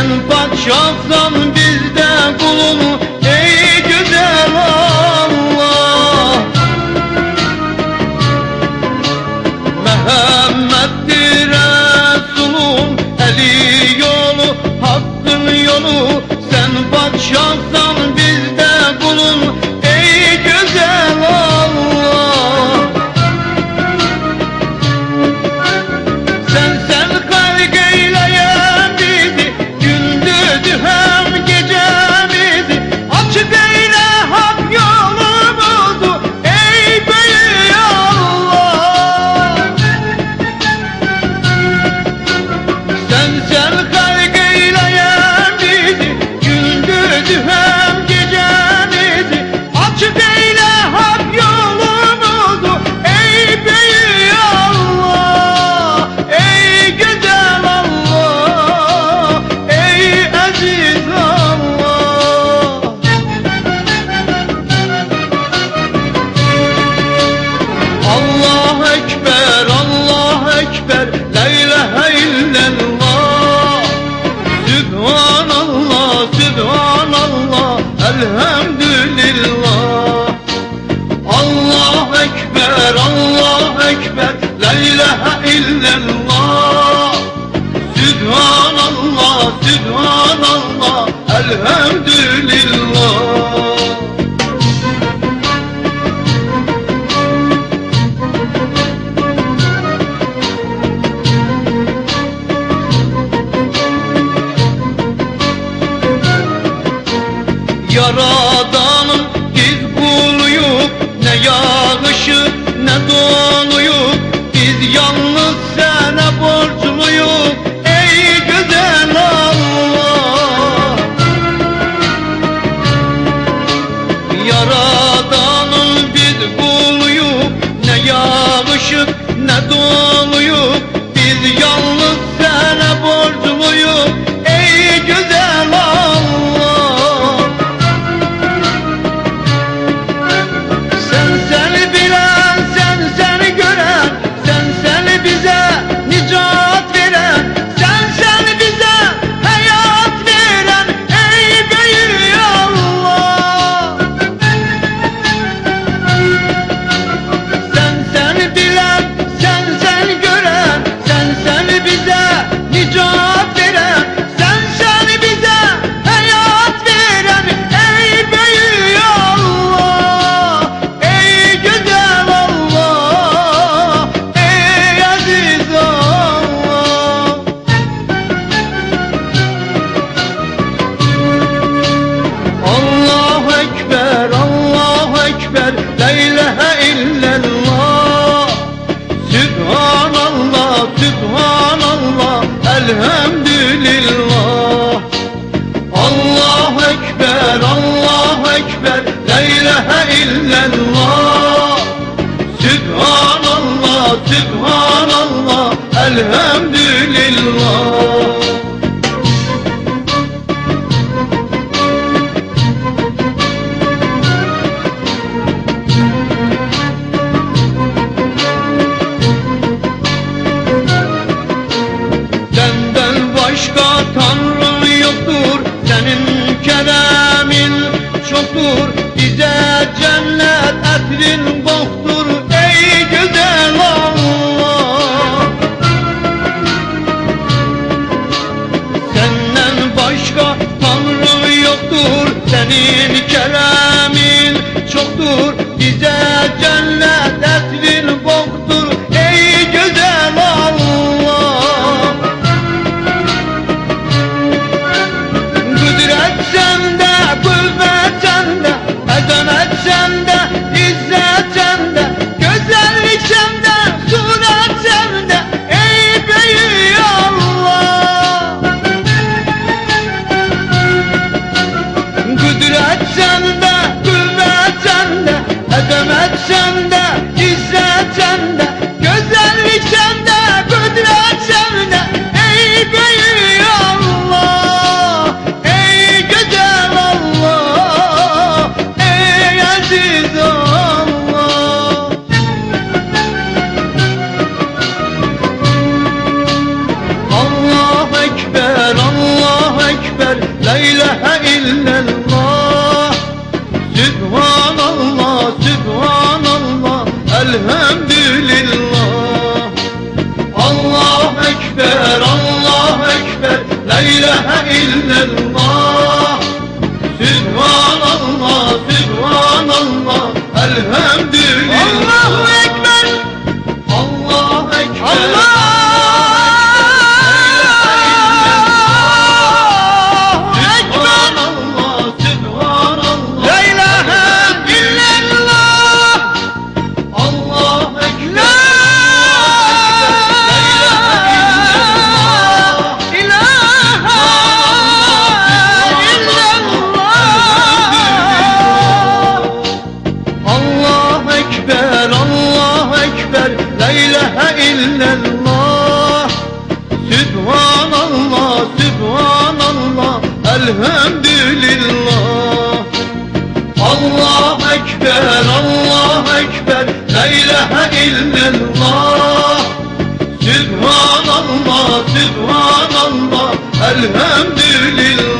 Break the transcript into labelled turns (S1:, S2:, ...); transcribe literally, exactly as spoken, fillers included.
S1: padişahsan biz de kulun, ey güzel Allah. Muhammed'dir Resulun, eli yolu, hakkın yolu. Sen padişahsan biz de kulun, ey güzel Allah. Sen sen halk eyleyen bizi, gündüzü hem gecemizi. Açık eyle hak yolumuzu, ey büyük Allah. Sen sen halk eyleyen bizi, gündüzü hem gecemizi. Açık eyle hak yolumuzu, ey büyük Allah. Ey güzel Allah, ey aziz Allah. Allahu Ekber, Allahu Ekber, la ilahe illallah. Sübhanallah, Sübhanallah, elhamdülillah. Allahu Ekber, Allahu Ekber, la ilahe illallah. Sübhanallah, Sübhanallah, elhamdülillah. Yaradanın biz kuluyuk, ne yağışı ne doluyuk. Biz yalnız sana borçluyuk, ey güzel Allah. Yaradanın biz kuluyuk, ne yağışı ne doluyuk. Biz yalnız sana borçluyuk, ey güzel Allah. La ilahe illallah. Sübhanallah, Sübhanallah, elhamdülillah. Allahu Ekber, Allahu Ekber, la ilahe illallah. Sübhanallah, Sübhanallah, elhamdülillah. Başka Tanrı yoktur, senin keremin çoktur. Bize cennet etrin boktur, ey güzel Allah. Senden başka Tanrı yoktur, senin keremin çoktur. Bize cennet etrin boktur, ey güzel Allah. Sende, kuvvet sende, azamet sende, izzet sende, güzellik sende, suret sende, ey büyük Allah. Kudret sende, kuvvet sende, azamet sende, izzet ilahe illallah. Sübhanallah, Sübhanallah, elhamdülillah. Allahu Ekber, Allahu Ekber, la ilahe illallah. Sübhanallah, Sübhanallah, elhamdülillah. Allahu Ekber, Allahu Ekber, Allah. La ilahe illallah. Sübhanallah, Sübhanallah, elhamdülillah. Allahu Ekber, Allahu Ekber, la ilahe illallah. Sübhanallah, Sübhanallah, elhamdülillah.